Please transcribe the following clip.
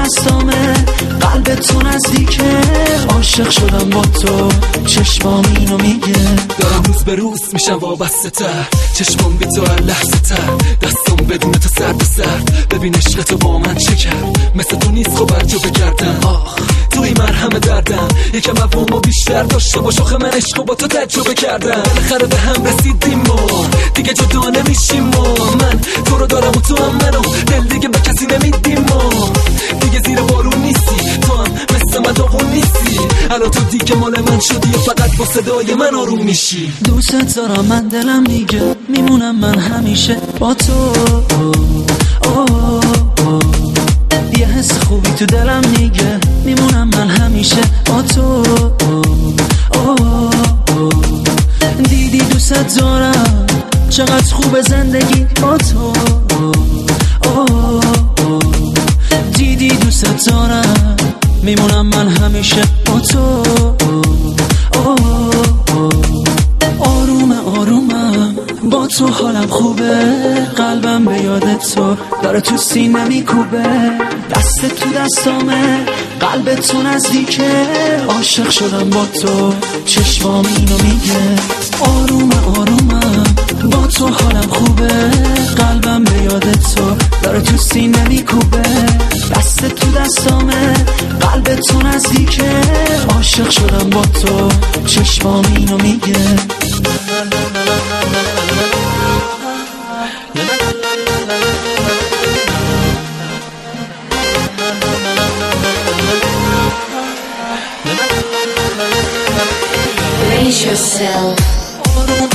دستامه، قلب تو نزدیکه، عاشق شدم با تو، چشمام اینو میگه. دارم روز به روز میشم وابسته تر، چشمام بی تو هر لحظه تر، دستام بدون تو سرد سرد. ببین عشق تو با من چه کرد، مثل تو نیست خب برجا بگردم. آخ توی مرهم دردم، یکم مفهومو بیشتر داشته باش، آخه من عشقو با تو تجربه کردم. بالاخره به هم رسیدیم ما، دیگه جدا نمیشیم ما. من تو رو دارم و تو هم منو، دل دیگه به کسی نمیدیم ما. دیگه زیر بارون نیستی، تو هم مثل من داغون نیستی. الان تو دیگه مال من شدی و فقط با صدای من آروم میشی. دوست دارم من، دلم میگه میمونم من همیشه با تو. یه حس خوبی تو دلم میگه میمونم من همیشه با تو. دیدی دوست دارم، چقدر خوب زندگی با تو. دیدی دوست دارم، میمونم من همیشه با تو. آرومم با تو، حالم خوبه، قلبم به یاد تو داره تو سینه میکوبه. دست تو دستامه، قلب تو نزدیکه، عاشق شدم با تو، چشمام اینو میگه. آرومم با تو، حالم خوبه، قلبم به یاد تو داره تو سینه میکوبه. دست تو دستامه، قلب تو نزدیکه، عاشق شدم با تو، چشمام اینو میگه. Brace yourself.